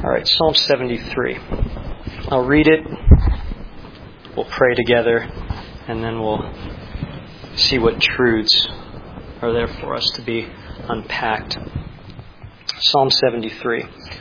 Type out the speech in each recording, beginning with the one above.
All right, Psalm 73. I'll read it. We'll pray together, and then we'll see what truths are there for us to be unpacked. Psalm 73.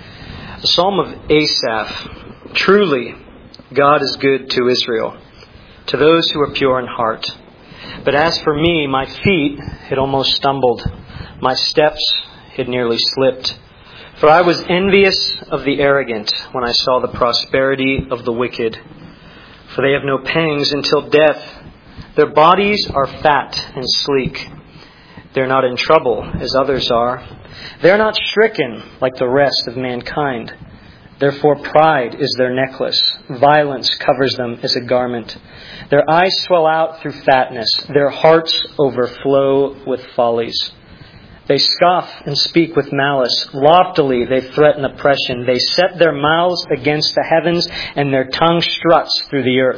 A psalm of Asaph. Truly, God is good to Israel, to those who are pure in heart. But as for me, my feet had almost stumbled. My steps had nearly slipped. For I was envious of the arrogant when I saw the prosperity of the wicked. For they have no pangs until death. Their bodies are fat and sleek. They are not in trouble as others are. They are not stricken like the rest of mankind. Therefore pride is their necklace. Violence covers them as a garment. Their eyes swell out through fatness. Their hearts overflow with follies. They scoff and speak with malice. Loftily they threaten oppression. They set their mouths against the heavens, and their tongue struts through the earth.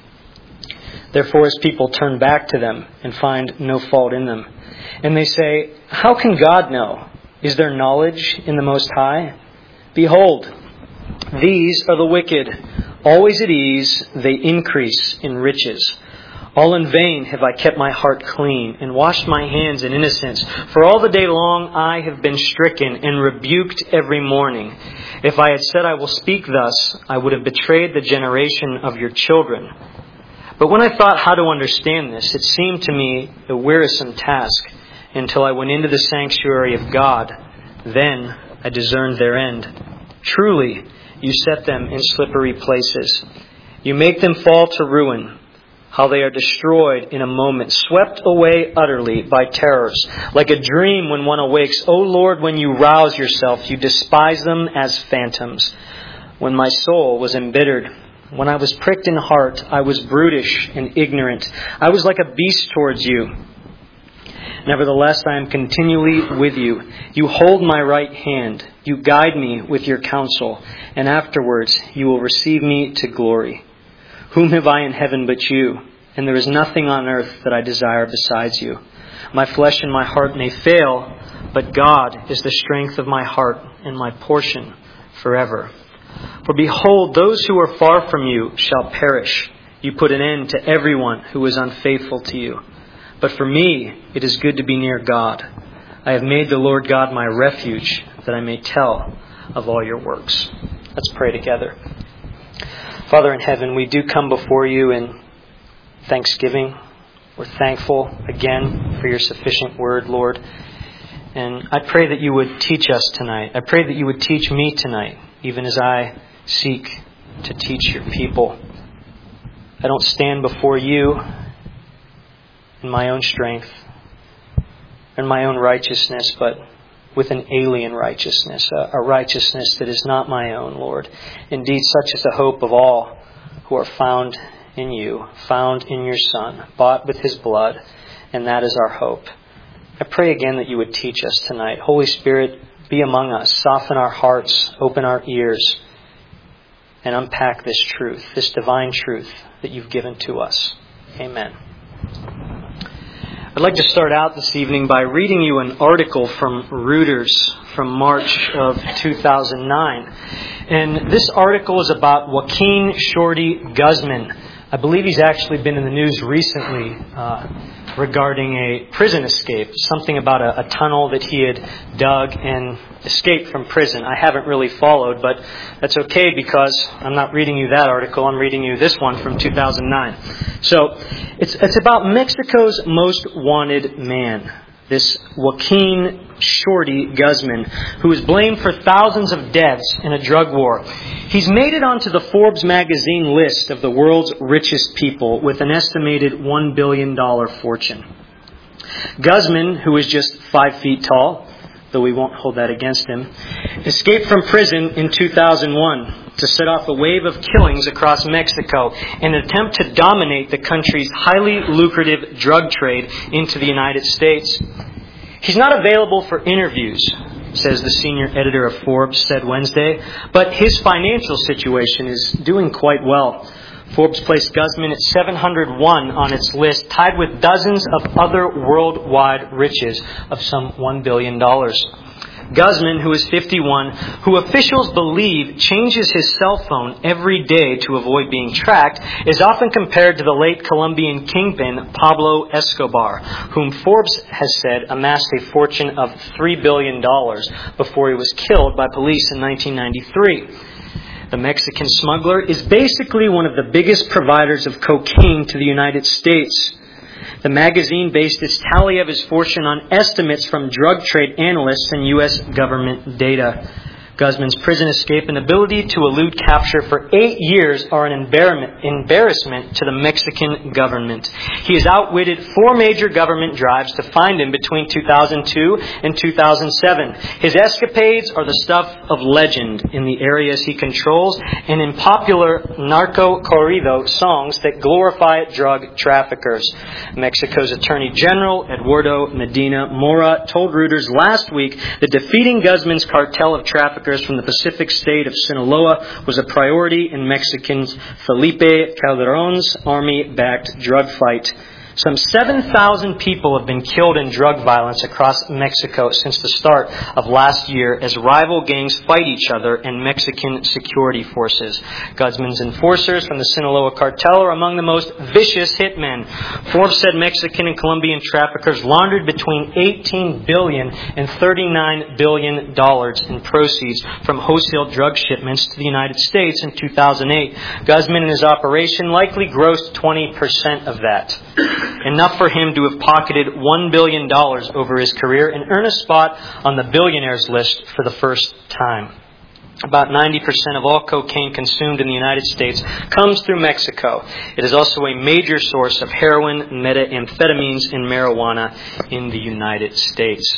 Therefore his people turn back to them and find no fault in them. And they say, how can God know? Is there knowledge in the Most High? Behold, these are the wicked. Always at ease, they increase in riches. All in vain have I kept my heart clean and washed my hands in innocence. For all the day long I have been stricken and rebuked every morning. If I had said I will speak thus, I would have betrayed the generation of your children. But when I thought how to understand this, it seemed to me a wearisome task until I went into the sanctuary of God. Then I discerned their end. Truly, you set them in slippery places. You make them fall to ruin. How they are destroyed in a moment, swept away utterly by terrors, like a dream when one awakes. O Lord, when you rouse yourself, you despise them as phantoms. When my soul was embittered, when I was pricked in heart, I was brutish and ignorant. I was like a beast towards you. Nevertheless, I am continually with you. You hold my right hand. You guide me with your counsel, and afterwards you will receive me to glory. Whom have I in heaven but you? And there is nothing on earth that I desire besides you. My flesh and my heart may fail, but God is the strength of my heart and my portion forever. For behold, those who are far from you shall perish. You put an end to everyone who is unfaithful to you. But for me, it is good to be near God. I have made the Lord God my refuge, that I may tell of all your works. Let's pray together. Father in heaven, we do come before you in thanksgiving. We're thankful again for your sufficient word, Lord. And I pray that you would teach us tonight. I pray that you would teach me tonight, even as I seek to teach your people. I don't stand before you in my own strength, in my own righteousness, but with an alien righteousness, a righteousness that is not my own, Lord. Indeed, such is the hope of all who are found in you, found in your Son, bought with his blood, and that is our hope. I pray again that you would teach us tonight. Holy Spirit, be among us, soften our hearts, open our ears, and unpack this truth, this divine truth that you've given to us. Amen. I'd like to start out this evening by reading you an article from Reuters from March of 2009. And this article is about Joaquin Shorty Guzman. I believe he's actually been in the news recently regarding a prison escape, something about a tunnel that he had dug and escaped from prison. I haven't really followed, but that's okay because I'm not reading you that article. I'm reading you this one from 2009. So it's about Mexico's most wanted man, this Joaquin Shorty Guzman, who is blamed for thousands of deaths in a drug war. He's made it onto the Forbes magazine list of the world's richest people with an estimated $1 billion fortune. Guzman, who is just 5 feet tall, though we won't hold that against him, escaped from prison in 2001 to set off a wave of killings across Mexico in an attempt to dominate the country's highly lucrative drug trade into the United States. He's not available for interviews, says the senior editor of Forbes said Wednesday, but his financial situation is doing quite well. Forbes placed Guzman at 701 on its list, tied with dozens of other worldwide riches of some $1 billion. Guzman, who is 51, who officials believe changes his cell phone every day to avoid being tracked, is often compared to the late Colombian kingpin Pablo Escobar, whom Forbes has said amassed a fortune of $3 billion before he was killed by police in 1993. The Mexican smuggler is basically one of the biggest providers of cocaine to the United States. The magazine based its tally of his fortune on estimates from drug trade analysts and U.S. government data. Guzman's prison escape and ability to elude capture for 8 years are an embarrassment to the Mexican government. He has outwitted 4 major government drives to find him between 2002 and 2007. His escapades are the stuff of legend in the areas he controls and in popular narco corrido songs that glorify drug traffickers. Mexico's Attorney General, Eduardo Medina Mora, told Reuters last week that defeating Guzman's cartel of traffickers from the Pacific state of Sinaloa was a priority in Mexican Felipe Calderon's army-backed drug fight. Some 7,000 people have been killed in drug violence across Mexico since the start of last year as rival gangs fight each other and Mexican security forces. Guzman's enforcers from the Sinaloa cartel are among the most vicious hitmen. Forbes said Mexican and Colombian traffickers laundered between $18 billion and $39 billion in proceeds from wholesale drug shipments to the United States in 2008. Guzman and his operation likely grossed 20% of that. Enough for him to have pocketed $1 billion over his career and earn a spot on the billionaires list for the first time. About 90% of all cocaine consumed in the United States comes through Mexico. It is also a major source of heroin, methamphetamines, and marijuana in the United States.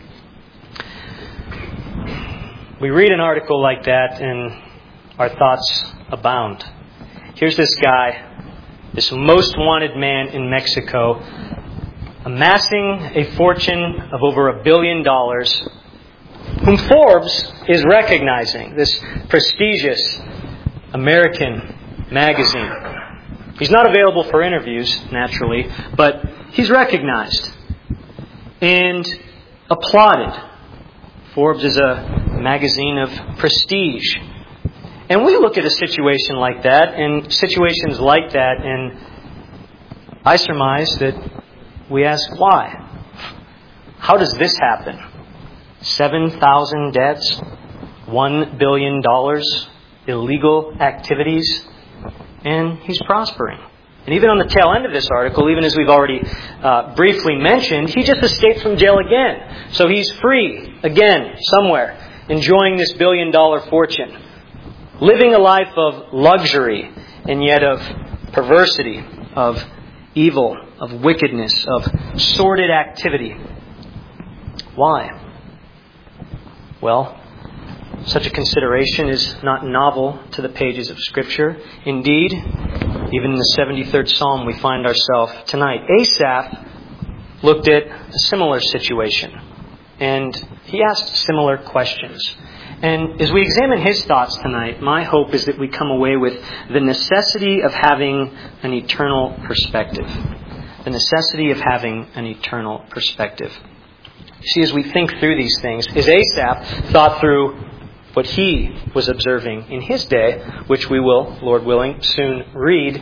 We read an article like that and our thoughts abound. Here's this guy, this most wanted man in Mexico, amassing a fortune of over $1 billion, whom Forbes is recognizing, this prestigious American magazine. He's not available for interviews, naturally, but he's recognized and applauded. Forbes is a magazine of prestige. And we look at a situation like that, and situations like that, and I surmise that we ask, why? How does this happen? 7,000 deaths, $1 billion, illegal activities, and he's prospering. And even on the tail end of this article, even as we've already briefly mentioned, he just escaped from jail again. So he's free again, somewhere, enjoying this $1 billion fortune. Living a life of luxury and yet of perversity, of evil, of wickedness, of sordid activity. Why? Well, such a consideration is not novel to the pages of Scripture. Indeed, even in the 73rd Psalm we find ourselves tonight. Asaph looked at a similar situation, and he asked similar questions. And as we examine his thoughts tonight, my hope is that we come away with the necessity of having an eternal perspective. The necessity of having an eternal perspective. See, as we think through these things, as Asaph thought through what he was observing in his day, which we will, Lord willing, soon read,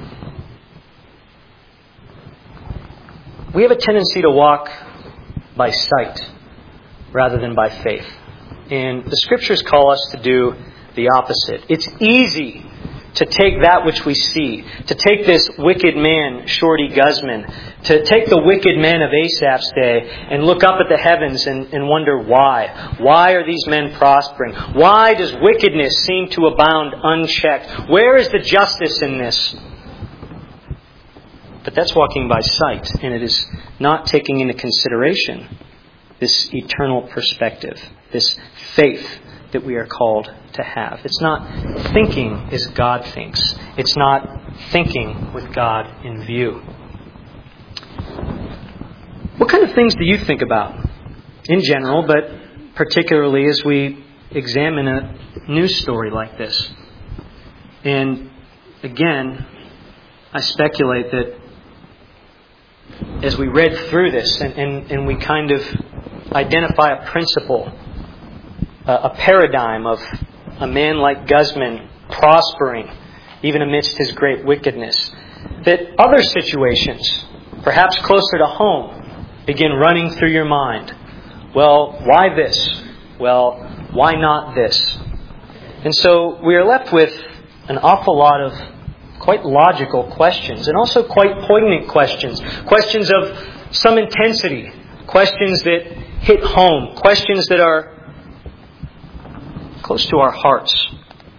we have a tendency to walk by sight rather than by faith. And the Scriptures call us to do the opposite. It's easy to take that which we see, to take this wicked man, Shorty Guzman, to take the wicked men of Asaph's day and look up at the heavens and wonder why. Why are these men prospering? Why does wickedness seem to abound unchecked? Where is the justice in this? But that's walking by sight, and it is not taking into consideration this eternal perspective, this faith that we are called to have. It's not thinking as God thinks. It's not thinking with God in view. What kind of things do you think about in general, but particularly as we examine a news story like this? And again, I speculate that as we read through this and we kind of identify a principle a paradigm of a man like Guzman prospering even amidst his great wickedness, that other situations, perhaps closer to home, begin running through your mind. Well, why this? Well, why not this? And so we are left with an awful lot of quite logical questions, and also quite poignant questions. Questions of some intensity. Questions that hit home. Questions that are close to our hearts.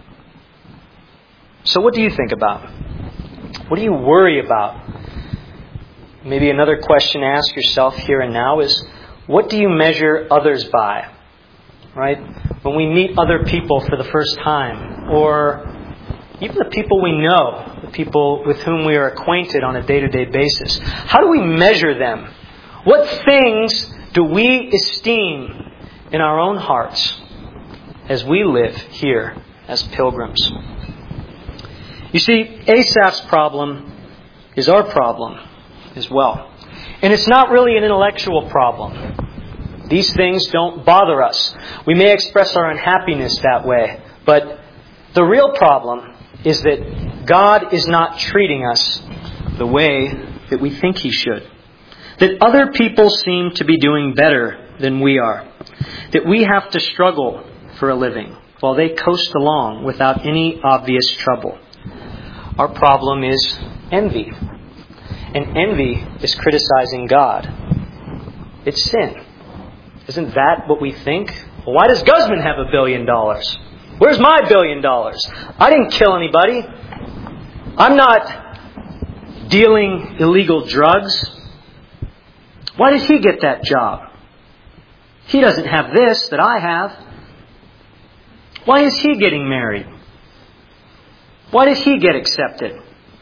So what do you think about? What do you worry about? Maybe another question to ask yourself here and now is, what do you measure others by? Right? When we meet other people for the first time, or even the people we know, the people with whom we are acquainted on a day-to-day basis, how do we measure them? What things do we esteem in our own hearts as we live here as pilgrims? You see, Asaph's problem is our problem as well. And it's not really an intellectual problem. These things don't bother us. We may express our unhappiness that way, but the real problem is that God is not treating us the way that we think He should. That other people seem to be doing better than we are. That we have to struggle for a living while they coast along without any obvious trouble. Our problem is envy. And envy is criticizing God. It's sin. Isn't that what we think? Well, why does Guzman have $1 billion? Where's my $1 billion? I didn't kill anybody. I'm not dealing illegal drugs. Why did he get that job? He doesn't have this that I have. Why is he getting married? Why did he get accepted?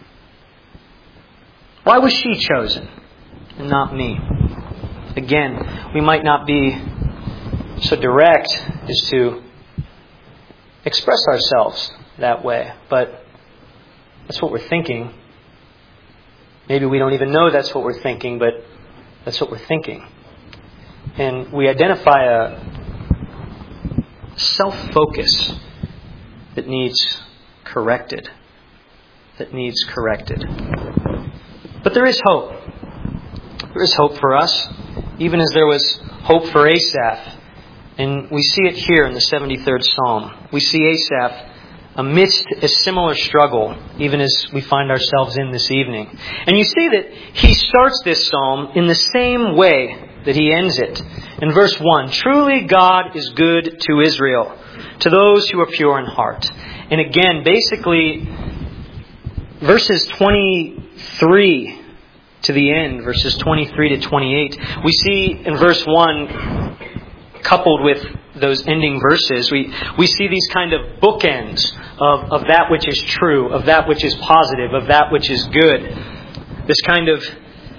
Why was she chosen and not me? Again, we might not be so direct as to express ourselves that way, but that's what we're thinking. Maybe we don't even know that's what we're thinking, but that's what we're thinking. And we identify a self-focus that needs corrected. But there is hope. There is hope for us, even as there was hope for Asaph. And we see it here in the 73rd Psalm. We see Asaph amidst a similar struggle, even as we find ourselves in this evening. And you see that he starts this psalm in the same way that he ends it. In verse 1, truly God is good to Israel, to those who are pure in heart. And again, basically, verses 23 to the end, verses 23 to 28, we see in verse 1, coupled with those ending verses, we see these kind of bookends of that which is true, of that which is positive, of that which is good. This kind of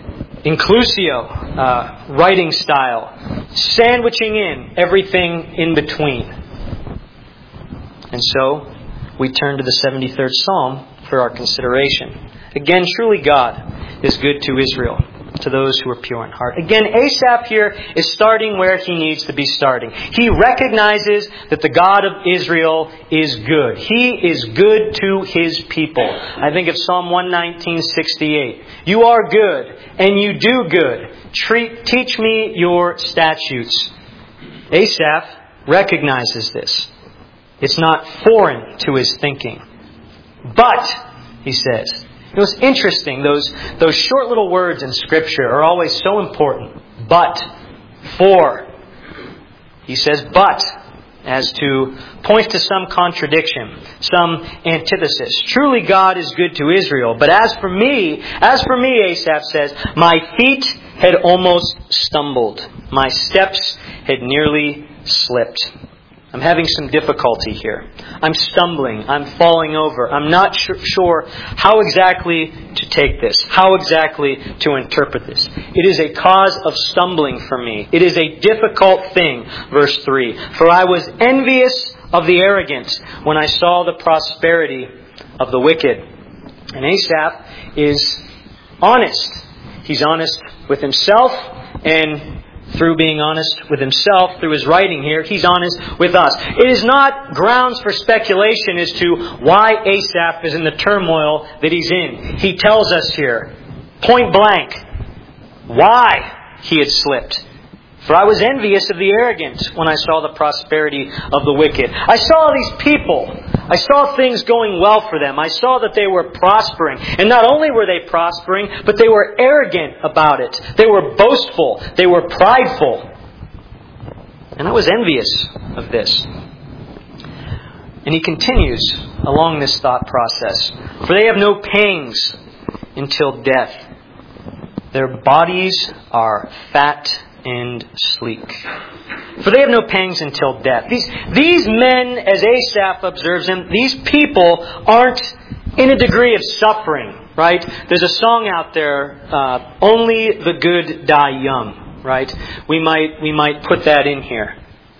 inclusio writing style, sandwiching in everything in between. And so, we turn to the 73rd Psalm for our consideration. Again, truly God is good to Israel, to those who are pure in heart. Again, Asaph here is starting where he needs to be starting. He recognizes that the God of Israel is good. He is good to His people. I think of Psalm 119:68. You are good, and you do good. Teach me your statutes. Asaph recognizes this. It's not foreign to his thinking. But, he says, it was interesting, those short little words in Scripture are always so important. But, for. He says but, as to point to some contradiction, some antithesis. Truly God is good to Israel. But as for me, Asaph says, my feet had almost stumbled. My steps had nearly slipped. I'm having some difficulty here. I'm stumbling. I'm falling over. I'm not sure how exactly to take this, how exactly to interpret this. It is a cause of stumbling for me. It is a difficult thing, verse 3. For I was envious of the arrogant when I saw the prosperity of the wicked. And Asaph is honest. He's honest with himself, and through being honest with himself, through his writing here, he's honest with us. It is not grounds for speculation as to why Asaph is in the turmoil that he's in. He tells us here, point blank, why he had slipped. For I was envious of the arrogant when I saw the prosperity of the wicked. I saw these people. I saw things going well for them. I saw that they were prospering. And not only were they prospering, but they were arrogant about it. They were boastful. They were prideful. And I was envious of this. And he continues along this thought process. For they have no pangs until death. Their bodies are fat and sleek. For they have no pangs until death. These men, as Asaph observes them, these people aren't in a degree of suffering, right? There's a song out there, only the good die young, right? We might put that in here.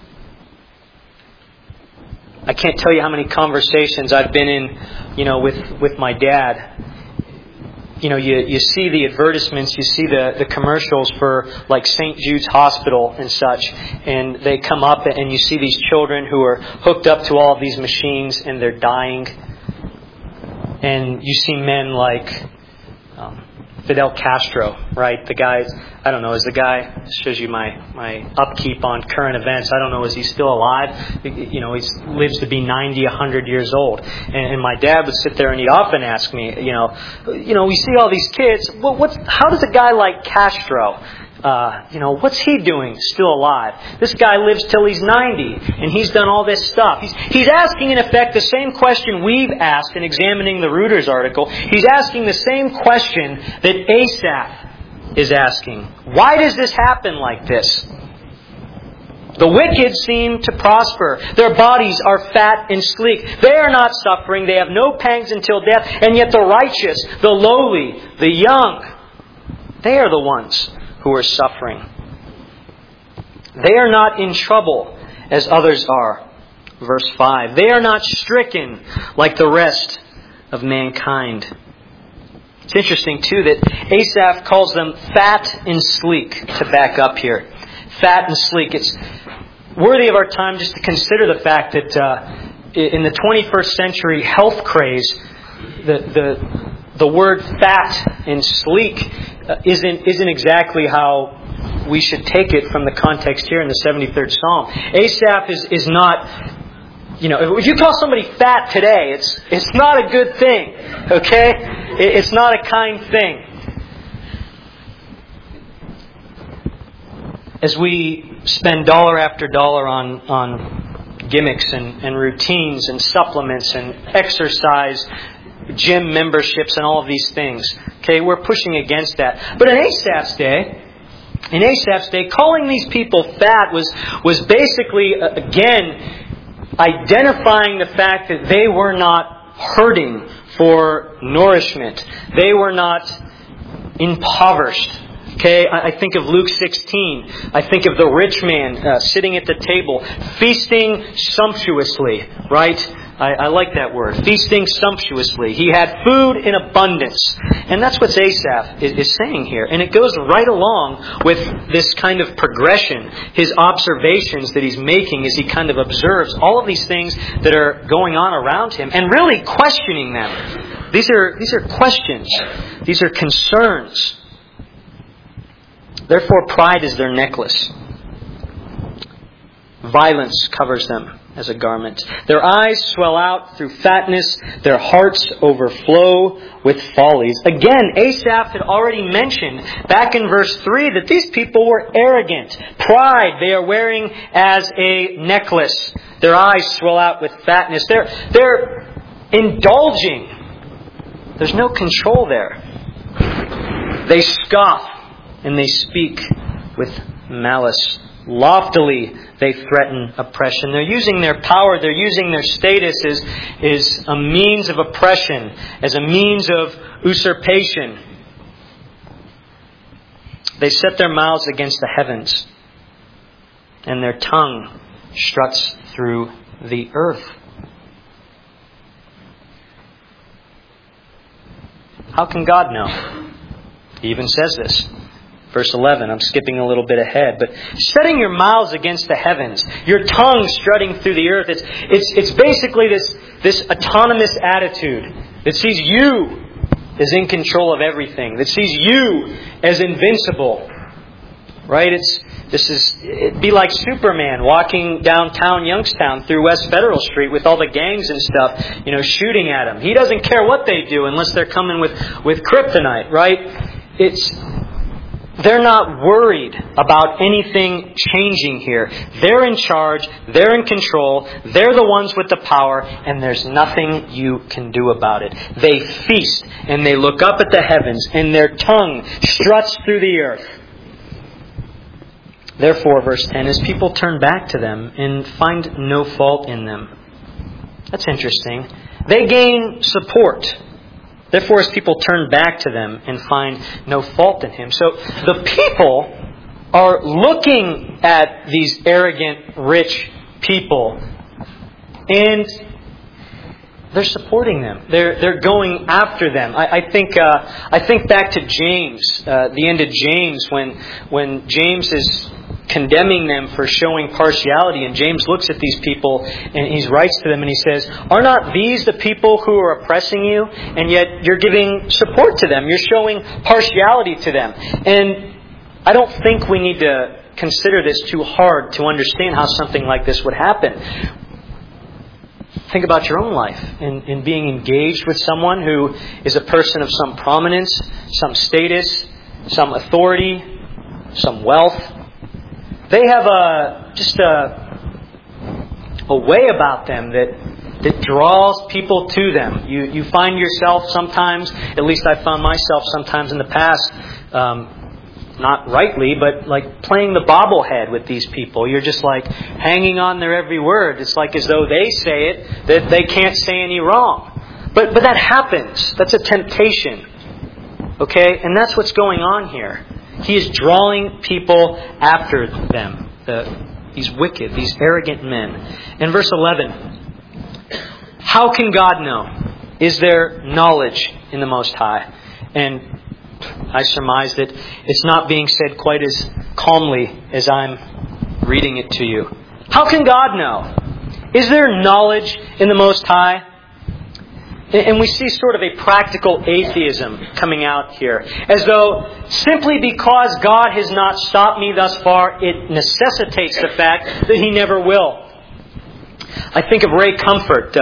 I can't tell you how many conversations I've been in, with my dad. You see the advertisements, you see the commercials for like St. Jude's Hospital and such, and they come up and you see these children who are hooked up to all of these machines and they're dying. And you see men like Fidel Castro, right? The guy, I don't know, is the guy, shows you my upkeep on current events. I don't know, is he still alive? He lives to be 90, 100 years old. And my dad would sit there and he'd often ask me, we see all these kids, how does a guy like Castro, what's he doing still alive? This guy lives till he's 90 and he's done all this stuff. He's asking in effect the same question we've asked in examining the Reuters article. He's asking the same question that Asaph is asking. Why does this happen like this? The wicked seem to prosper. Their bodies are fat and sleek. They are not suffering. They have no pangs until death. And yet the righteous, the lowly, the young, they are the ones who are suffering. They are not in trouble as others are. Verse 5. They are not stricken like the rest of mankind. It's interesting too that Asaph calls them fat and sleek to back up here. Fat and sleek. It's worthy of our time just to consider the fact that in the 21st century health craze, the word fat and sleek isn't exactly how we should take it from the context here in the 73rd Psalm. Asaph is not, if you call somebody fat today, it's not a good thing, okay? It's not a kind thing. As we spend dollar after dollar on gimmicks and routines and supplements and exercise, gym memberships and all of these things, okay, we're pushing against that. But in Asaph's day, calling these people fat was basically, again, identifying the fact that they were not hurting for nourishment. They were not impoverished. Okay, I think of Luke 16. I think of the rich man sitting at the table, feasting sumptuously, right? I like that word, feasting sumptuously. He had food in abundance. And that's what Asaph is saying here. And it goes right along with this kind of progression, his observations that he's making as he kind of observes all of these things that are going on around him and really questioning them. These are questions. These are concerns. Therefore, pride is their necklace. Violence covers them as a garment. Their eyes swell out through fatness. Their hearts overflow with follies. Again, Asaph had already mentioned back in verse 3 that these people were arrogant. Pride they are wearing as a necklace. Their eyes swell out with fatness. They're indulging. There's no control there. They scoff. And they speak with malice. Loftily, they threaten oppression. They're using their power, they're using their status as a means of oppression, as a means of usurpation. They set their mouths against the heavens, and their tongue struts through the earth. How can God know? He even says this. Verse 11, I'm skipping a little bit ahead. But setting your mouths against the heavens, your tongue strutting through the earth. It's basically this autonomous attitude that sees you as in control of everything, that sees you as invincible. Right? It'd be like Superman walking downtown Youngstown through West Federal Street with all the gangs and stuff, shooting at him. He doesn't care what they do unless they're coming with kryptonite, right? They're not worried about anything changing here. They're in charge. They're in control. They're the ones with the power, and there's nothing you can do about it. They feast, and they look up at the heavens, and their tongue struts through the earth. Therefore, verse 10, as people turn back to them and find no fault in them. That's interesting. They gain support. Therefore, as people turn back to them and find no fault in Him. So the people are looking at these arrogant, rich people, and they're supporting them. They're going after them. I think back to James, the end of James, when James is condemning them for showing partiality. And James looks at these people and he writes to them and he says, "Are not these the people who are oppressing you? And yet you're giving support to them. You're showing partiality to them." And I don't think we need to consider this too hard to understand how something like this would happen. Think about your own life in being engaged with someone who is a person of some prominence, some status, some authority, some wealth. They have a way about them that draws people to them. You find yourself sometimes, at least I found myself sometimes in the past, not rightly, but like playing the bobblehead with these people. You're just like hanging on their every word. It's like as though they say it, that they can't say any wrong. But that happens. That's a temptation. Okay? And that's what's going on here. He is drawing people after them. These wicked, these arrogant men. In verse 11, how can God know? Is there knowledge in the Most High? And I surmise that it's not being said quite as calmly as I'm reading it to you. How can God know? Is there knowledge in the Most High? And we see sort of a practical atheism coming out here. As though simply because God has not stopped me thus far, it necessitates the fact that He never will. I think of Ray Comfort.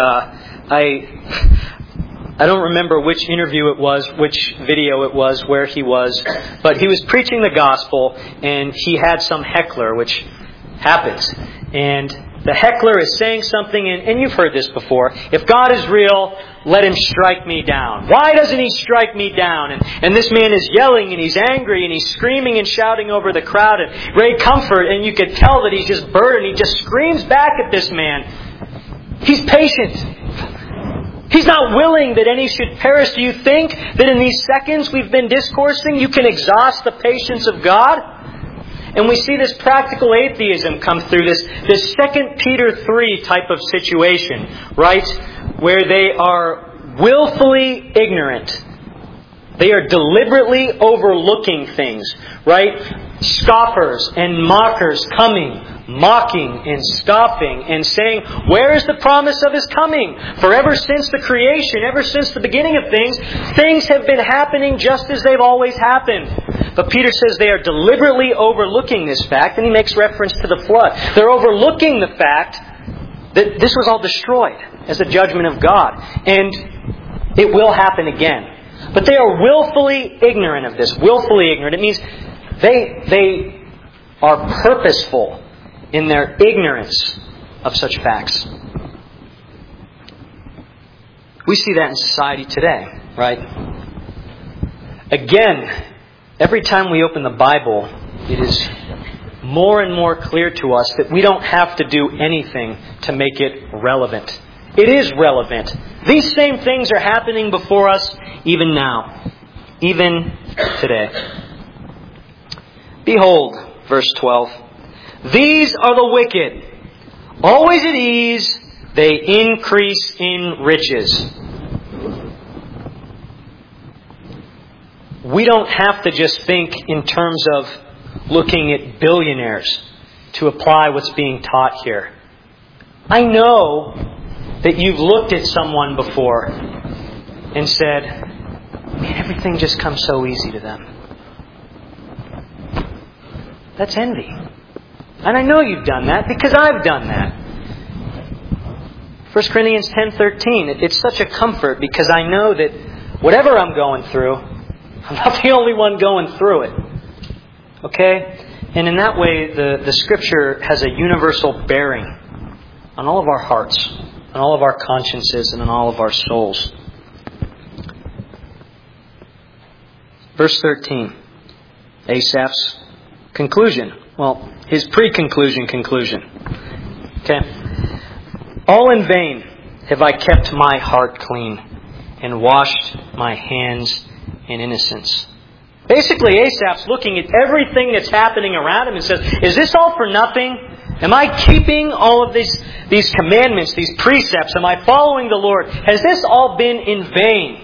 I don't remember which interview it was, which video it was, where he was. But he was preaching the gospel and he had some heckler, which happens. And the heckler is saying something, and you've heard this before. If God is real, let Him strike me down. Why doesn't He strike me down? And this man is yelling, and he's angry, and he's screaming and shouting over the crowd. And Ray Comfort, and you could tell that he's just burdened. He just screams back at this man. He's patient. He's not willing that any should perish. Do you think that in these seconds we've been discoursing, you can exhaust the patience of God? And we see this practical atheism come through, this 2 Peter 3 type of situation, right? Where they are willfully ignorant. They are deliberately overlooking things, right? Scoffers and mockers coming, mocking and scoffing and saying, where is the promise of His coming? For ever since the creation, ever since the beginning of things have been happening just as they've always happened. But Peter says they are deliberately overlooking this fact, and he makes reference to the flood. They're overlooking the fact that this was all destroyed as a judgment of God. And it will happen again. But they are willfully ignorant of this. Willfully ignorant. It means they are purposeful in their ignorance of such facts. We see that in society today, right? Again, every time we open the Bible, it is more and more clear to us that we don't have to do anything to make it relevant. It is relevant. These same things are happening before us even now. Even today. Behold, verse 12. These are the wicked. Always at ease, they increase in riches. we don't have to just think in terms of looking at billionaires to apply what's being taught here. I know that you've looked at someone before and said, man, everything just comes so easy to them. That's envy. And I know you've done that because I've done that. 1 Corinthians 10:13, it's such a comfort because I know that whatever I'm going through, I'm not the only one going through it. Okay? And in that way, the Scripture has a universal bearing on all of our hearts, on all of our consciences, and on all of our souls. Verse 13. Asaph's conclusion. Well, his pre-conclusion conclusion. Okay. All in vain have I kept my heart clean and washed my hands in innocence. Basically, Asaph's looking at everything that's happening around him and says, is this all for nothing? Am I keeping all of these commandments, these precepts? Am I following the Lord? Has this all been in vain?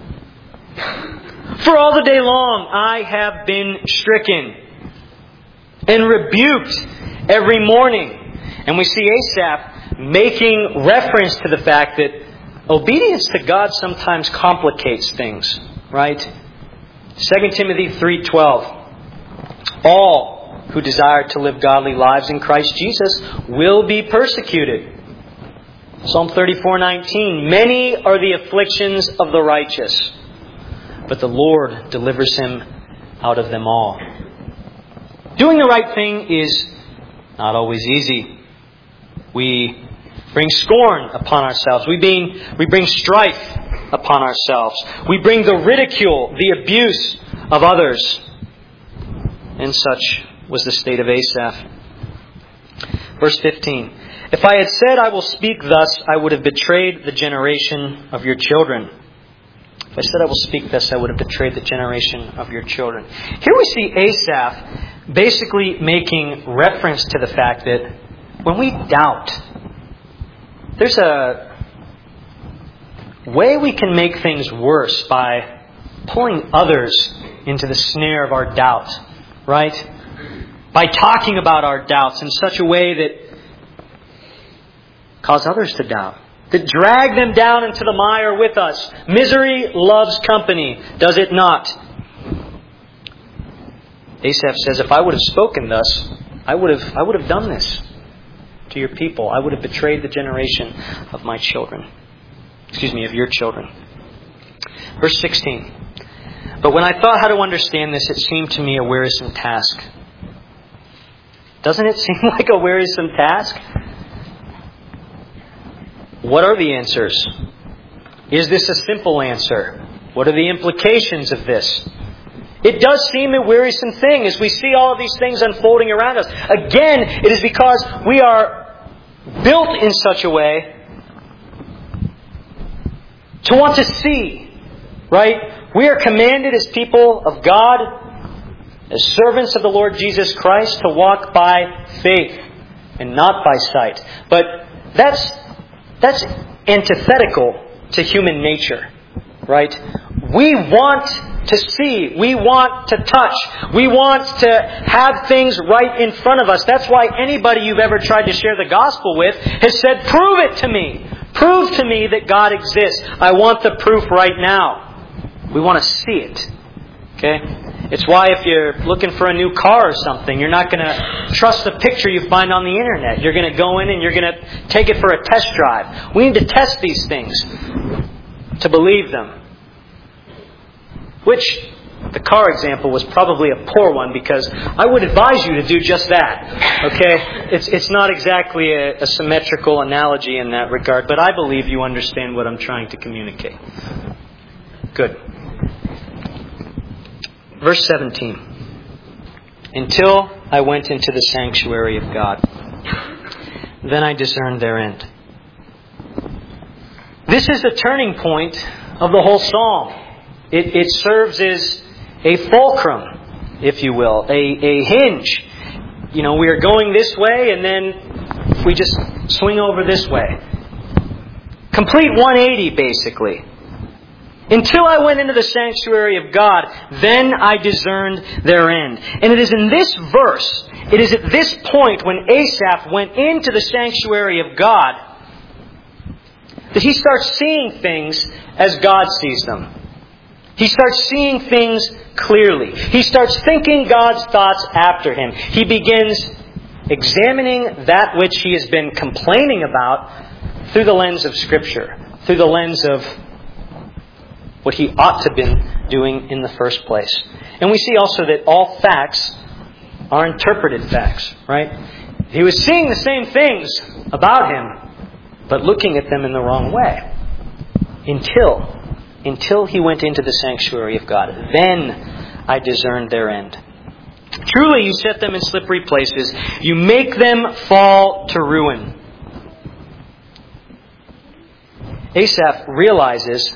For all the day long I have been stricken and rebuked every morning. And we see Asaph making reference to the fact that obedience to God sometimes complicates things, right? 2 Timothy 3:12. All who desire to live godly lives in Christ Jesus will be persecuted. Psalm 34:19. Many are the afflictions of the righteous, but the Lord delivers him out of them all. Doing the right thing is not always easy. We bring scorn upon ourselves. We bring strife upon ourselves. We bring the ridicule, the abuse of others. And such was the state of Asaph. Verse 15. If I had said I will speak thus, I would have betrayed the generation of your children. If I said I will speak thus, I would have betrayed the generation of your children. Here we see Asaph basically making reference to the fact that when we doubt, there's a way we can make things worse by pulling others into the snare of our doubt, right? By talking about our doubts in such a way that cause others to doubt, that drag them down into the mire with us. Misery loves company, does it not? Asaph says, if I would have spoken thus, I would have done this to your people. I would have betrayed the generation of my children. Of your children. Verse 16. But when I thought how to understand this, it seemed to me a wearisome task. Doesn't it seem like a wearisome task? What are the answers? Is this a simple answer? What are the implications of this? It does seem a wearisome thing as we see all of these things unfolding around us. Again, it is because we are built in such a way to want to see, right? We are commanded as people of God, as servants of the Lord Jesus Christ, to walk by faith and not by sight. But that's antithetical to human nature, right? We want to see. We want to touch. We want to have things right in front of us. That's why anybody you've ever tried to share the gospel with has said, prove it to me. Prove to me that God exists. I want the proof right now. We want to see it. Okay? It's why if you're looking for a new car or something, you're not going to trust the picture you find on the internet. You're going to go in and you're going to take it for a test drive. We need to test these things to believe them. Which, the car example was probably a poor one because I would advise you to do just that. Okay? It's not exactly a symmetrical analogy in that regard, but I believe you understand what I'm trying to communicate. Good. Verse 17. Until I went into the sanctuary of God, then I discerned their end. This is the turning point of the whole psalm. It serves as a fulcrum, if you will, a hinge. You know, we are going this way and then we just swing over this way. Complete 180, basically. Until I went into the sanctuary of God, then I discerned their end. And it is in this verse, it is at this point when Asaph went into the sanctuary of God, that he starts seeing things as God sees them. He starts seeing things clearly. He starts thinking God's thoughts after him. He begins examining that which he has been complaining about through the lens of Scripture, through the lens of what he ought to have been doing in the first place. And we see also that all facts are interpreted facts, right? He was seeing the same things about him, but looking at them in the wrong way. Until he went into the sanctuary of God. Then I discerned their end. Truly you set them in slippery places. You make them fall to ruin. Asaph realizes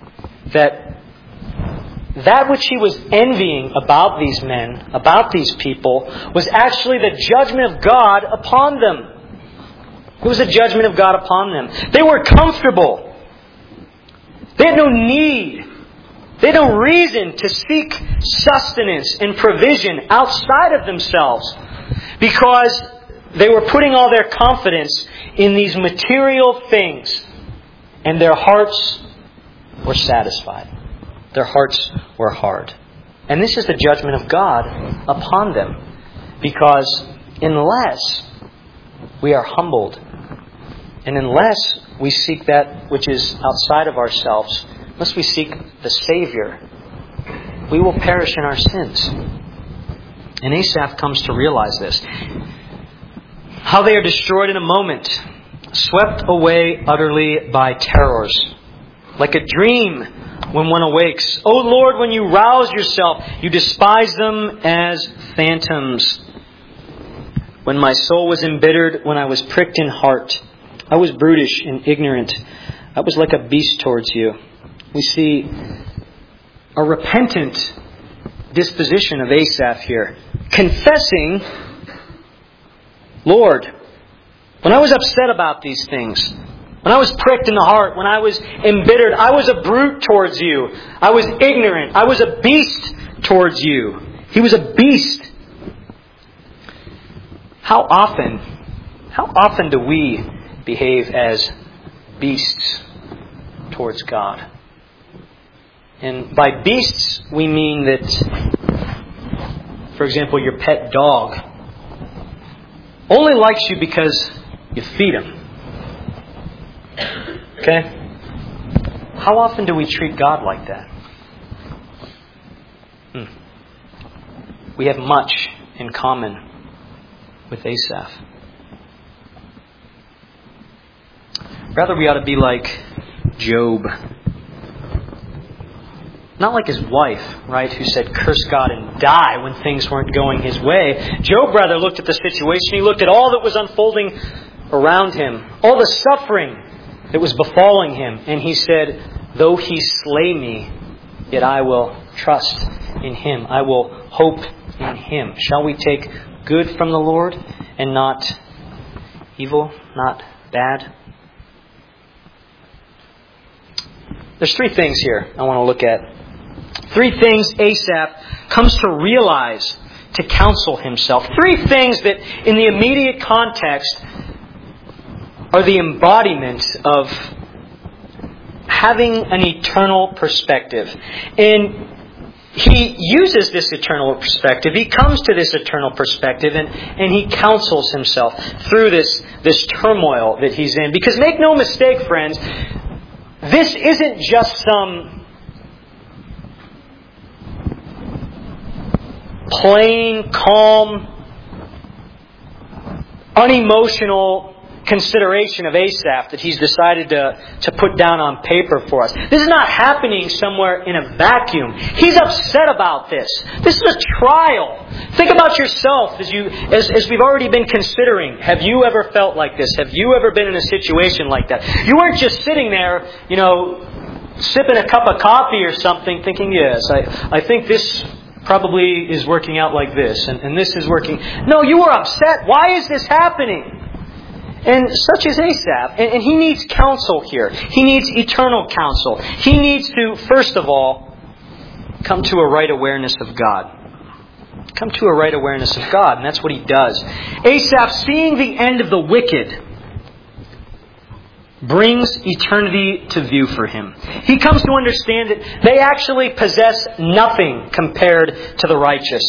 that which he was envying about these men, about these people, was actually the judgment of God upon them. It was the judgment of God upon them. They were comfortable. They had no need. They had no reason to seek sustenance and provision outside of themselves, because they were putting all their confidence in these material things, and their hearts were satisfied. Their hearts were hard. And this is the judgment of God upon them, because unless we are humbled, and unless we seek that which is outside of ourselves, unless we seek the Savior, we will perish in our sins. And Asaph comes to realize this. How they are destroyed in a moment, swept away utterly by terrors. Like a dream when one awakes. O Lord, when you rouse yourself, you despise them as phantoms. When my soul was embittered, when I was pricked in heart, I was brutish and ignorant. I was like a beast towards you. We see a repentant disposition of Asaph here. Confessing, Lord, when I was upset about these things, when I was pricked in the heart, when I was embittered, I was a brute towards you. I was ignorant. I was a beast towards you. He was a beast. How often do we behave as beasts towards God? And by beasts, we mean that, for example, your pet dog only likes you because you feed him. Okay? How often do we treat God like that? We have much in common with Asaph. Rather, we ought to be like Job. Not like his wife, right, who said, curse God and die when things weren't going his way. Job rather looked at the situation. He looked at all that was unfolding around him, all the suffering that was befalling him. And he said, though he slay me, yet I will trust in him. I will hope in him. Shall we take good from the Lord and not evil, not bad? There's three things here I want to look at. Three things Asaph comes to realize to counsel himself. Three things that in the immediate context are the embodiment of having an eternal perspective. And he uses this eternal perspective. He comes to this eternal perspective and he counsels himself through this turmoil that he's in. Because make no mistake, friends, this isn't just some plain, calm, unemotional consideration of Asaph that he's decided to put down on paper for us. This is not happening somewhere in a vacuum. He's upset about this. This is a trial. Think about yourself as we've already been considering. Have you ever felt like this? Have you ever been in a situation like that? You weren't just sitting there, sipping a cup of coffee or something thinking, yes, I think this probably is working out like this and this is working. No, you were upset. Why is this happening? And such is Asaph. And he needs counsel here. He needs eternal counsel. He needs to, first of all, come to a right awareness of God. Come to a right awareness of God. And that's what he does. Asaph, seeing the end of the wicked, brings eternity to view for him. He comes to understand that they actually possess nothing compared to the righteous.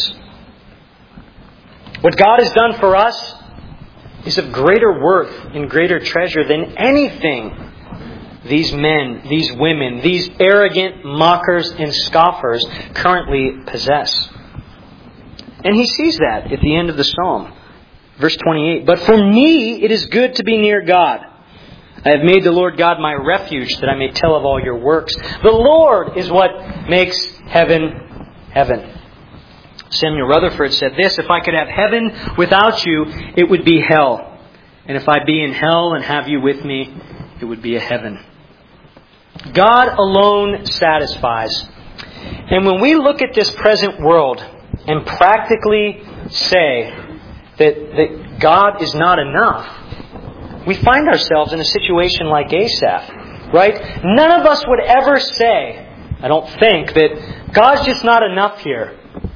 What God has done for us is of greater worth and greater treasure than anything these men, these women, these arrogant mockers and scoffers currently possess. And he sees that at the end of the psalm. Verse 28, "But for me it is good to be near God. I have made the Lord God my refuge, that I may tell of all your works. The Lord is what makes heaven, heaven." Samuel Rutherford said this, "If I could have heaven without you, it would be hell. And if I be in hell and have you with me, it would be a heaven." God alone satisfies. And when we look at this present world and practically say that God is not enough, we find ourselves in a situation like Asaph, right? None of us would ever say, I don't think, that God's just not enough here.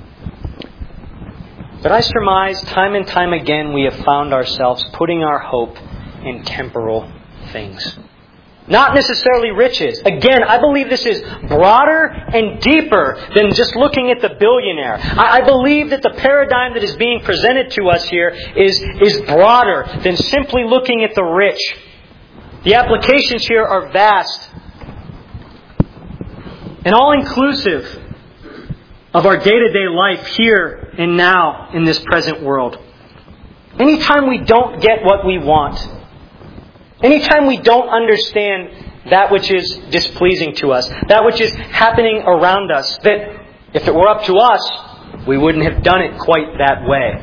But I surmise time and time again we have found ourselves putting our hope in temporal things. Not necessarily riches. Again, I believe this is broader and deeper than just looking at the billionaire. I believe that the paradigm that is being presented to us here is broader than simply looking at the rich. The applications here are vast and all-inclusive of our day-to-day life here and now in this present world. Anytime we don't get what we want, anytime we don't understand that which is displeasing to us, that which is happening around us, that if it were up to us, we wouldn't have done it quite that way.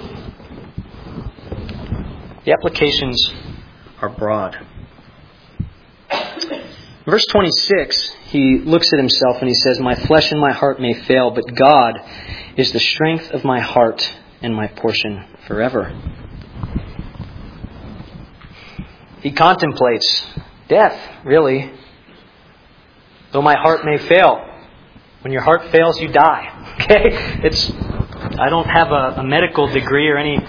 The applications are broad. Verse 26, he looks at himself and he says, "My flesh and my heart may fail, but God is the strength of my heart and my portion forever." He contemplates death, really. Though my heart may fail. When your heart fails, you die. Okay? I don't have a medical degree or any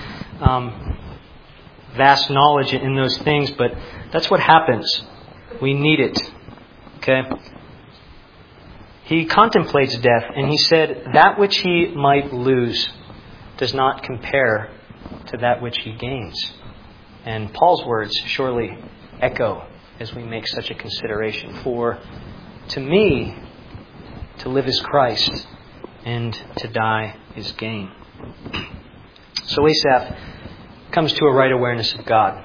vast knowledge in those things, but that's what happens. We need it. Okay? He contemplates death, and he said, that which he might lose does not compare to that which he gains. And Paul's words surely echo as we make such a consideration. For to me, to live is Christ, and to die is gain. So Asaph comes to a right awareness of God.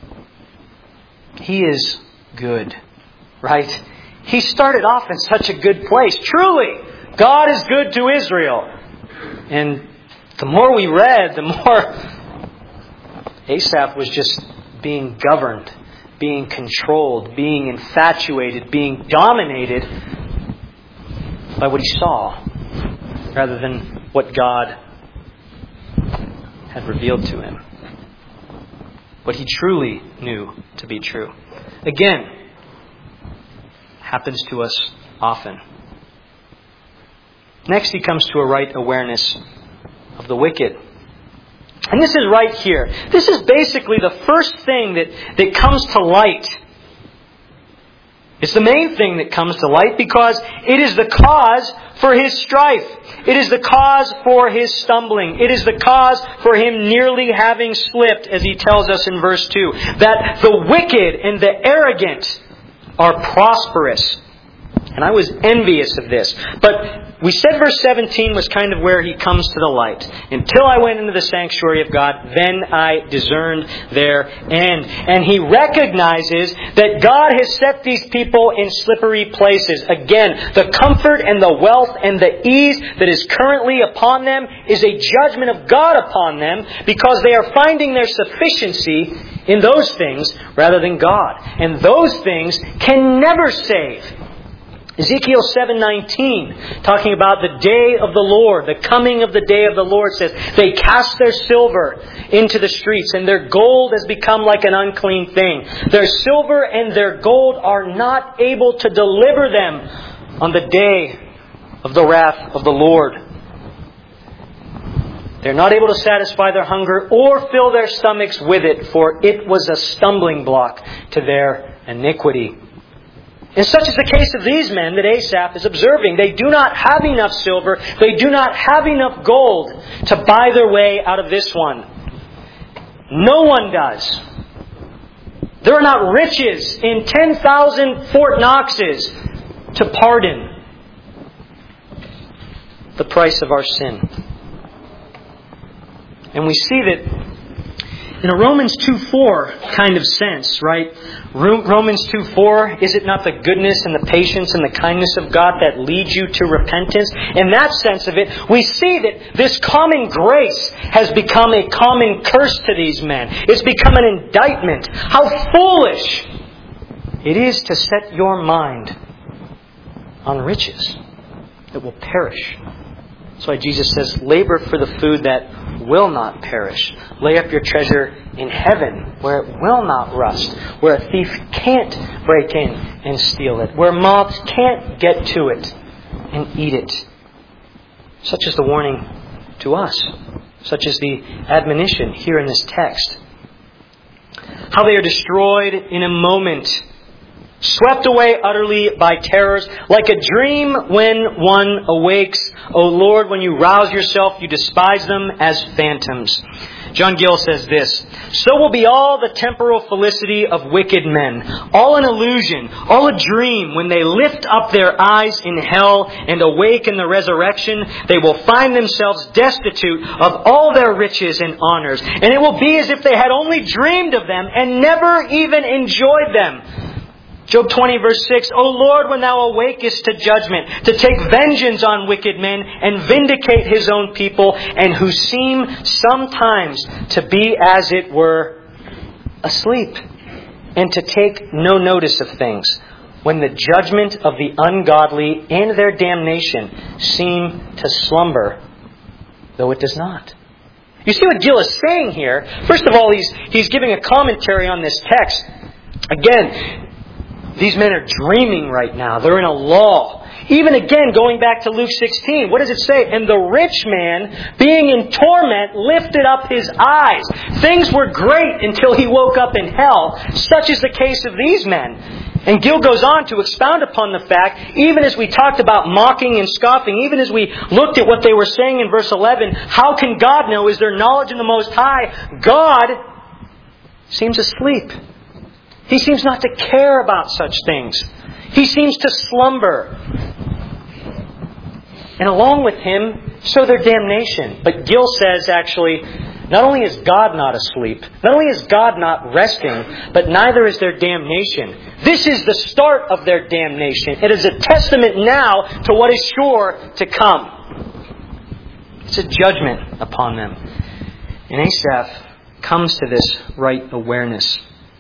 He is good, right? He started off in such a good place. Truly, God is good to Israel. And the more we read, the more Asaph was just being governed, being controlled, being infatuated, being dominated by what he saw, rather than what God had revealed to him. What he truly knew to be true. Again, happens to us often. Next, he comes to a right awareness of the wicked. And this is right here. This is basically the first thing that comes to light. It's the main thing that comes to light because it is the cause for his strife. It is the cause for his stumbling. It is the cause for him nearly having slipped, as he tells us in verse 2. That the wicked and the arrogant are prosperous. And I was envious of this. But we said verse 17 was kind of where he comes to the light. Until I went into the sanctuary of God, then I discerned their end. And he recognizes that God has set these people in slippery places. Again, the comfort and the wealth and the ease that is currently upon them is a judgment of God upon them because they are finding their sufficiency in those things rather than God. And those things can never save. Ezekiel 7:19, talking about the day of the Lord, the coming of the day of the Lord, says, they cast their silver into the streets, and their gold has become like an unclean thing. Their silver and their gold are not able to deliver them on the day of the wrath of the Lord. They're not able to satisfy their hunger or fill their stomachs with it, for it was a stumbling block to their iniquity. And such is the case of these men that Asaph is observing. They do not have enough silver. They do not have enough gold to buy their way out of this one. No one does. There are not riches in 10,000 Fort Knoxes to pardon the price of our sin. And we see that in a Romans 2:4 kind of sense, right? Romans 2:4, is it not the goodness and the patience and the kindness of God that leads you to repentance? In that sense of it, we see that this common grace has become a common curse to these men. It's become an indictment. How foolish it is to set your mind on riches that will perish. That's why Jesus says, labor for the food that will not perish. Lay up your treasure in heaven, where it will not rust, where a thief can't break in and steal it, where moths can't get to it and eat it. Such is the warning to us. Such is the admonition here in this text. How they are destroyed in a moment, swept away utterly by terrors, like a dream when one awakes. O Lord, when you rouse yourself, you despise them as phantoms. John Gill says this, so will be all the temporal felicity of wicked men, all an illusion, all a dream. When they lift up their eyes in hell and awake in the resurrection, they will find themselves destitute of all their riches and honors. And it will be as if they had only dreamed of them and never even enjoyed them. Job 20 verse 6, O Lord, when thou awakest to judgment, to take vengeance on wicked men and vindicate his own people, and who seem sometimes to be as it were asleep, and to take no notice of things, when the judgment of the ungodly and their damnation seem to slumber, though it does not. You see what Gill is saying here? First of all, he's giving a commentary on this text. Again, these men are dreaming right now. They're in a lull. Even again, going back to Luke 16, what does it say? And the rich man, being in torment, lifted up his eyes. Things were great until he woke up in hell. Such is the case of these men. And Gill goes on to expound upon the fact, even as we talked about mocking and scoffing, even as we looked at what they were saying in verse 11, how can God know? Is there knowledge in the Most High? God seems asleep. He seems not to care about such things. He seems to slumber. And along with him, so their damnation. But Gill says actually, not only is God not asleep, not only is God not resting, but neither is their damnation. This is the start of their damnation. It is a testament now to what is sure to come. It's a judgment upon them. And Asaph comes to this right awareness.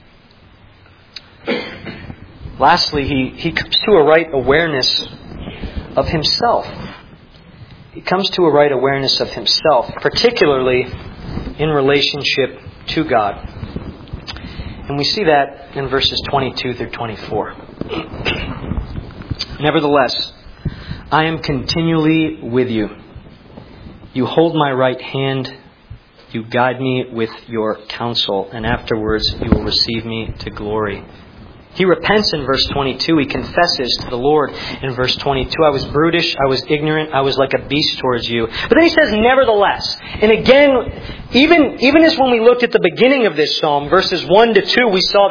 Lastly, he comes to a right awareness of himself. He comes to a right awareness of himself, particularly in relationship to God. And we see that in verses 22 through 24. Nevertheless, I am continually with you. You hold my right hand. You guide me with your counsel, and afterwards you will receive me to glory. He repents in verse 22. He confesses to the Lord in verse 22. I was brutish. I was ignorant. I was like a beast towards you. But then he says, nevertheless. And again, even as when we looked at the beginning of this psalm, verses 1 to 2, we saw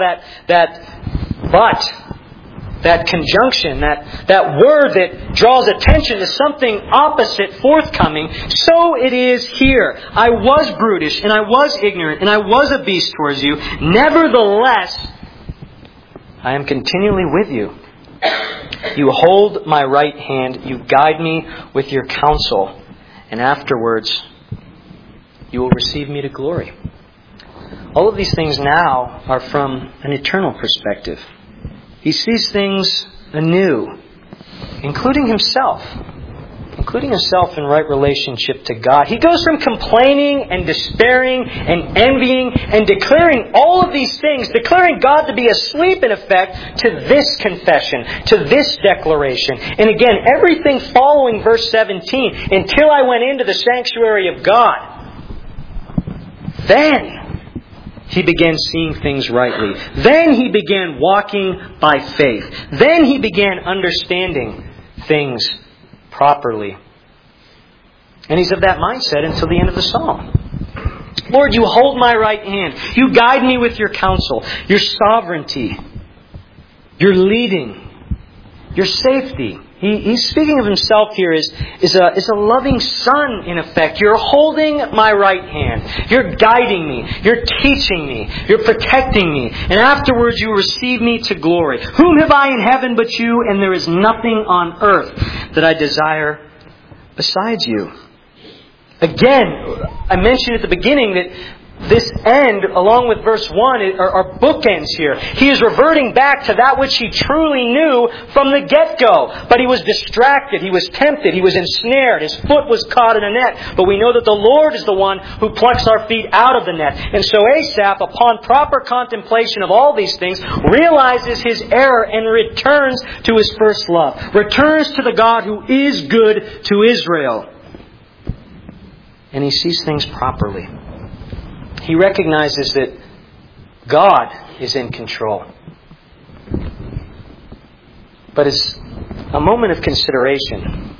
that conjunction, that word that draws attention to something opposite forthcoming. So it is here. I was brutish and I was ignorant and I was a beast towards you. Nevertheless, I am continually with you. You hold my right hand. You guide me with your counsel. And afterwards, you will receive me to glory. All of these things now are from an eternal perspective. He sees things anew. including himself in right relationship to God. He goes from complaining and despairing and envying and declaring all of these things, declaring God to be asleep in effect, to this confession, to this declaration. And again, everything following verse 17, until I went into the sanctuary of God. Then he began seeing things rightly. Then he began walking by faith. Then he began understanding things properly. And he's of that mindset until the end of the psalm. Lord, you hold my right hand. You guide me with your counsel, your sovereignty, your leading, your safety. He's speaking of himself here as a loving son, in effect. You're holding my right hand. You're guiding me. You're teaching me. You're protecting me. And afterwards you receive me to glory. Whom have I in heaven but you? And there is nothing on earth that I desire besides you. Again, I mentioned at the beginning that this end, along with verse 1, are bookends here. He is reverting back to that which he truly knew from the get-go. But he was distracted. He was tempted. He was ensnared. His foot was caught in a net. But we know that the Lord is the one who plucks our feet out of the net. And so Asaph, upon proper contemplation of all these things, realizes his error and returns to his first love. Returns to the God who is good to Israel. And he sees things properly. He recognizes that God is in control. But as a moment of consideration,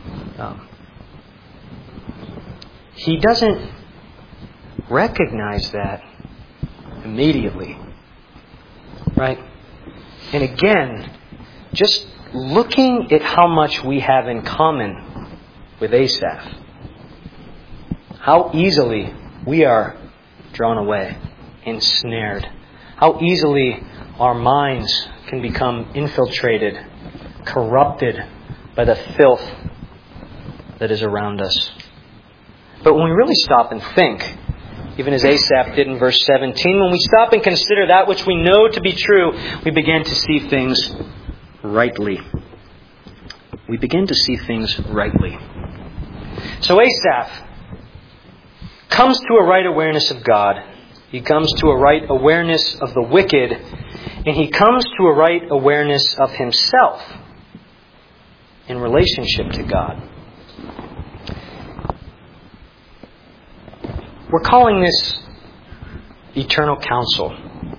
he doesn't recognize that immediately. Right? And again, just looking at how much we have in common with Asaph, how easily we are drawn away, ensnared. How easily our minds can become infiltrated, corrupted by the filth that is around us. But when we really stop and think, even as Asaph did in verse 17, when we stop and consider that which we know to be true, we begin to see things rightly. We begin to see things rightly. So Asaph comes to a right awareness of God. He comes to a right awareness of the wicked. And he comes to a right awareness of himself in relationship to God. We're calling this eternal counsel.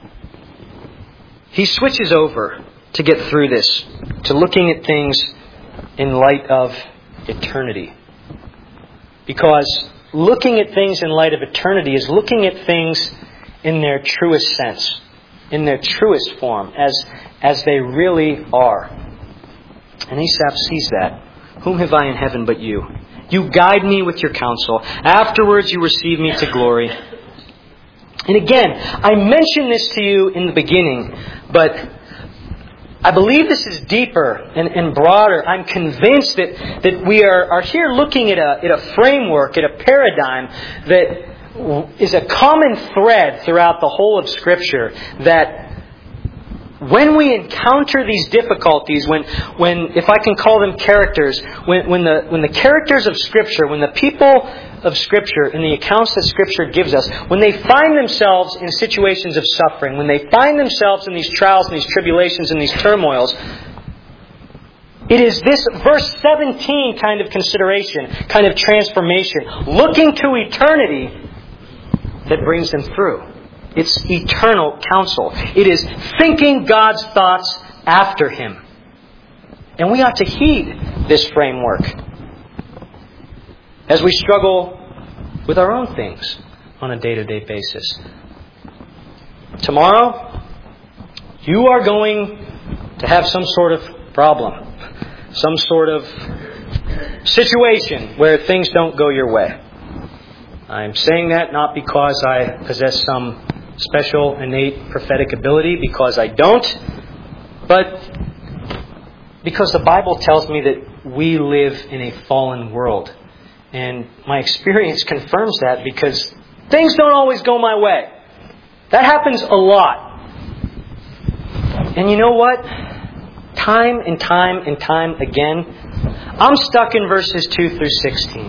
He switches over to get through this, to looking at things in light of eternity. Because looking at things in light of eternity is looking at things in their truest sense, in their truest form, as they really are. And Asaph sees that. Whom have I in heaven but you? You guide me with your counsel. Afterwards you receive me to glory. And again, I mentioned this to you in the beginning, but I believe this is deeper and broader. I'm convinced that we are here looking at a framework, at a paradigm that is a common thread throughout the whole of Scripture. That when we encounter these difficulties, when if I can call them characters, when the characters of Scripture, when the people of Scripture, in the accounts that Scripture gives us, when they find themselves in situations of suffering, when they find themselves in these trials and these tribulations and these turmoils, it is this verse 17 kind of consideration, kind of transformation, looking to eternity, that brings them through. It's eternal counsel. It is thinking God's thoughts after Him. And we ought to heed this framework as we struggle with our own things on a day-to-day basis. Tomorrow, you are going to have some sort of problem, some sort of situation where things don't go your way. I'm saying that not because I possess some special, innate, prophetic ability, because I don't, but because the Bible tells me that we live in a fallen world. And my experience confirms that, because things don't always go my way. That happens a lot. And you know what? Time and time and time again, I'm stuck in verses 2 through 16.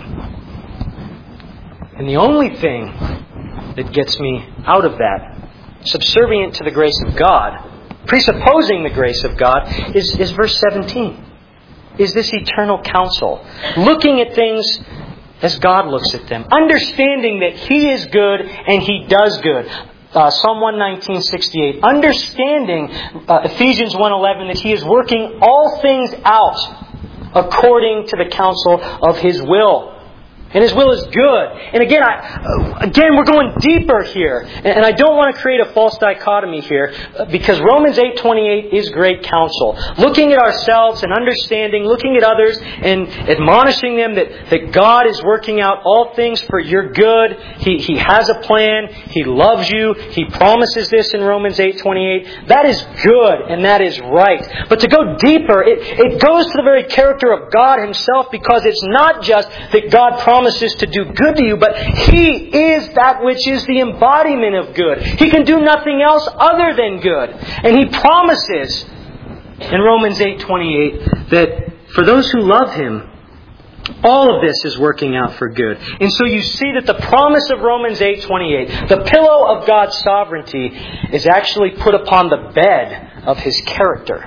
And the only thing that gets me out of that, subservient to the grace of God, presupposing the grace of God, is verse 17. Is this eternal counsel. Looking at things as God looks at them. Understanding that He is good and He does good. Psalm 119:68. Understanding Ephesians 1:11 that He is working all things out according to the counsel of His will. And His will is good. And again, we're going deeper here. And I don't want to create a false dichotomy here, because Romans 8:28 is great counsel. Looking at ourselves and understanding, looking at others and admonishing them that God is working out all things for your good. He has a plan. He loves you. He promises this in Romans 8:28. That is good and that is right. But to go deeper, it goes to the very character of God Himself, because it's not just that God promises to do good to you, but He is that which is the embodiment of good. He can do nothing else other than good. And He promises in Romans 8:28 that for those who love Him, all of this is working out for good. And so you see that the promise of Romans 8:28, the pillow of God's sovereignty, is actually put upon the bed of His character.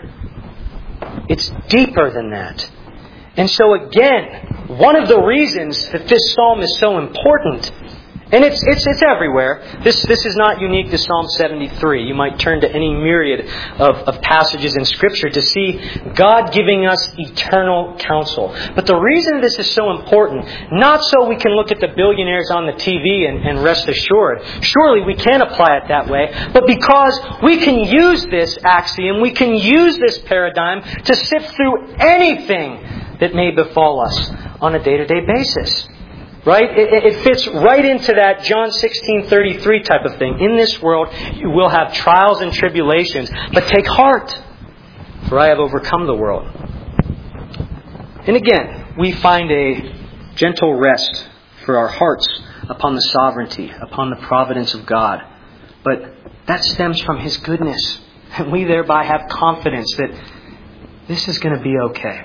It's deeper than that. And so again, one of the reasons that this psalm is so important, and it's everywhere. This is not unique to Psalm 73. You might turn to any myriad of passages in Scripture to see God giving us eternal counsel. But the reason this is so important, not so we can look at the billionaires on the TV and rest assured. Surely we can apply it that way. But because we can use this axiom, we can use this paradigm to sift through anything that may befall us on a day-to-day basis. Right? It fits right into that John 16:33 type of thing. In this world you will have trials and tribulations, but take heart, for I have overcome the world. And again, we find a gentle rest for our hearts upon the sovereignty, upon the providence of God. But that stems from His goodness. And we thereby have confidence that this is going to be okay.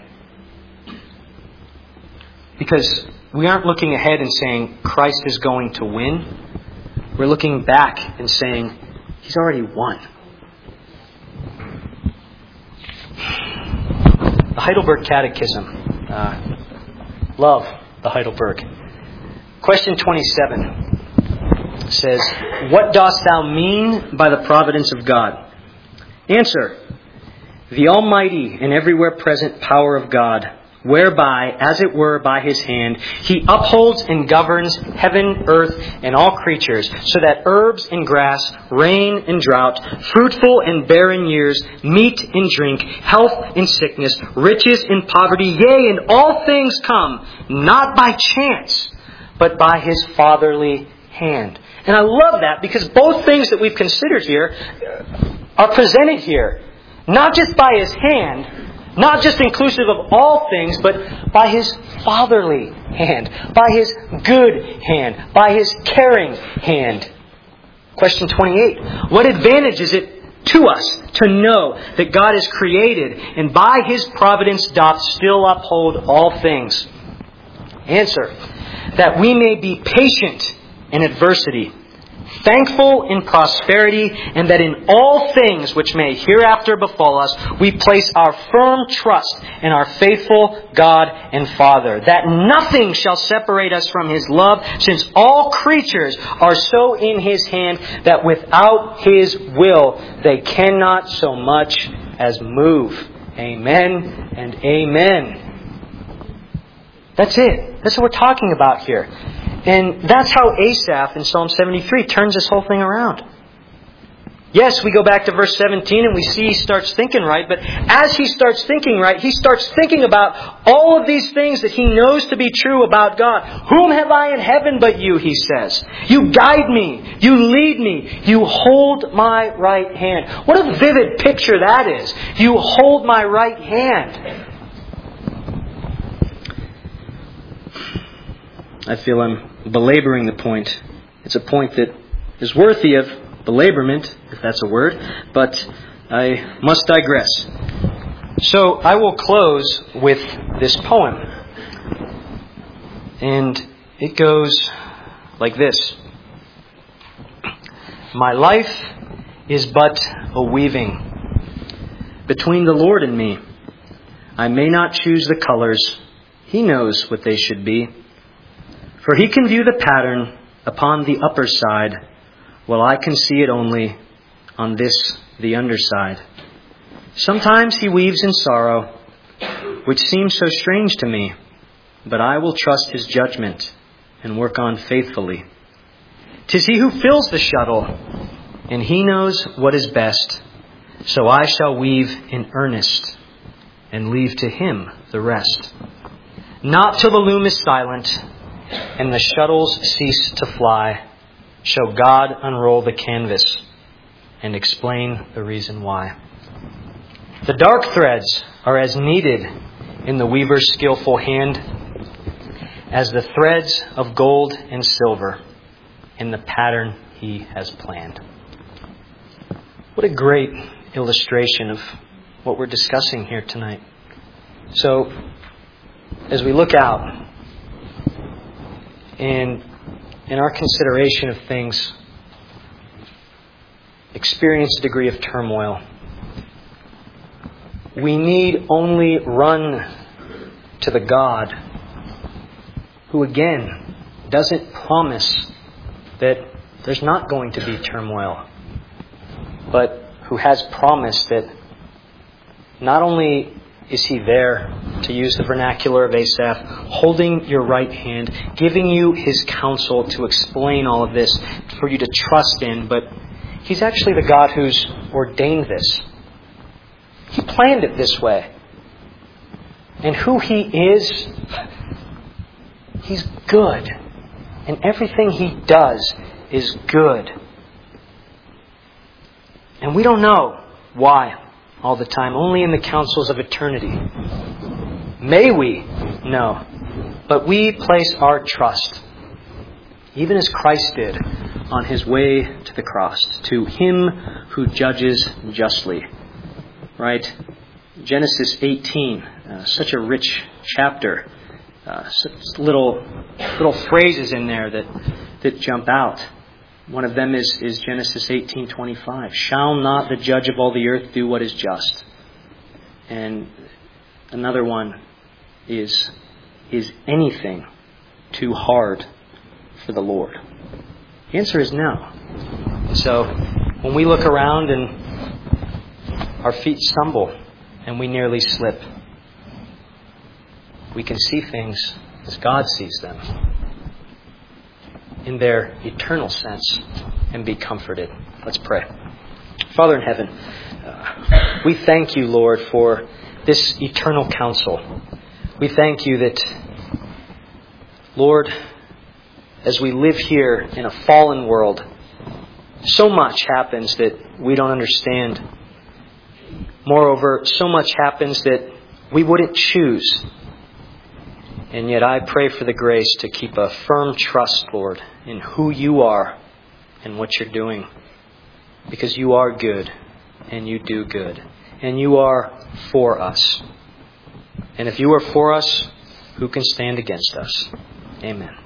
Because we aren't looking ahead and saying Christ is going to win. We're looking back and saying He's already won. The Heidelberg Catechism. Love the Heidelberg. Question 27 says, what dost thou mean by the providence of God? Answer, the almighty and everywhere present power of God, whereby, as it were by His hand, He upholds and governs heaven, earth, and all creatures, so that herbs and grass, rain and drought, fruitful and barren years, meat and drink, health and sickness, riches and poverty, yea, and all things come, not by chance, but by His fatherly hand. And I love that, because both things that we've considered here are presented here. Not just by His hand, not just inclusive of all things, but by His fatherly hand, by His good hand, by His caring hand. Question 28. What advantage is it to us to know that God is created and by His providence doth still uphold all things? Answer. That we may be patient in adversity, thankful in prosperity, and that in all things which may hereafter befall us, we place our firm trust in our faithful God and Father, that nothing shall separate us from His love, since all creatures are so in His hand that without His will they cannot so much as move. Amen and amen. That's it. That's what we're talking about here. And that's how Asaph in Psalm 73 turns this whole thing around. Yes, we go back to verse 17 and we see he starts thinking right. But as he starts thinking right, he starts thinking about all of these things that he knows to be true about God. Whom have I in heaven but you, he says. You guide me. You lead me. You hold my right hand. What a vivid picture that is. You hold my right hand. I feel I'm belaboring the point. It's a point that is worthy of belaborment, if that's a word, but I must digress. So I will close with this poem. And it goes like this. My life is but a weaving between the Lord and me. I may not choose the colors. He knows what they should be. For He can view the pattern upon the upper side, while I can see it only on this, the underside. Sometimes He weaves in sorrow, which seems so strange to me, but I will trust His judgment and work on faithfully. 'Tis He who fills the shuttle, and He knows what is best. So I shall weave in earnest and leave to Him the rest. Not till the loom is silent and the shuttles cease to fly shall God unroll the canvas and explain the reason why. The dark threads are as needed in the weaver's skillful hand as the threads of gold and silver in the pattern He has planned. What a great illustration of what we're discussing here tonight. So, as we look out and in our consideration of things, experience a degree of turmoil, we need only run to the God who, again, doesn't promise that there's not going to be turmoil, but who has promised that not only is He there, to use the vernacular of Asaph, holding your right hand, giving you His counsel to explain all of this for you to trust in, but He's actually the God who's ordained this. He planned it this way. And who He is, He's good. And everything He does is good. And we don't know why all the time, only in the counsels of eternity. May we know. But we place our trust, even as Christ did, on His way to the cross, to Him who judges justly. Right? Genesis 18, such a rich chapter. Little phrases in there that jump out. One of them is Genesis 18:25. Shall not the judge of all the earth do what is just? And another one is anything too hard for the Lord? The answer is no. So when we look around and our feet stumble and we nearly slip, we can see things as God sees them, in their eternal sense, and be comforted. Let's pray. Father in heaven, we thank You, Lord, for this eternal counsel. We thank You that, Lord, as we live here in a fallen world, so much happens that we don't understand. Moreover, so much happens that we wouldn't choose. And yet I pray for the grace to keep a firm trust, Lord, in who You are and what You're doing. Because You are good and You do good. And You are for us. And if You are for us, who can stand against us? Amen.